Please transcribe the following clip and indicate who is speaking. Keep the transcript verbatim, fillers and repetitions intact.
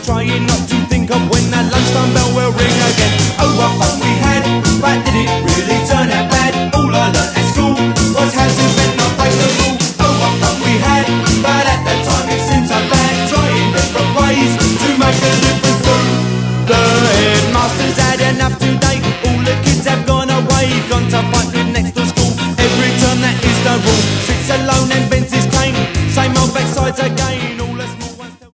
Speaker 1: trying not to think of when that lunchtime bell will ring again. Oh, what fun we had, but did it really turn out bad? All I learnt at school was how to bend, not break the rule. Oh, what fun we had, but at that time it seemed so bad, trying different ways to make a difference too. The headmaster's had enough today, all the kids have gone away, gone to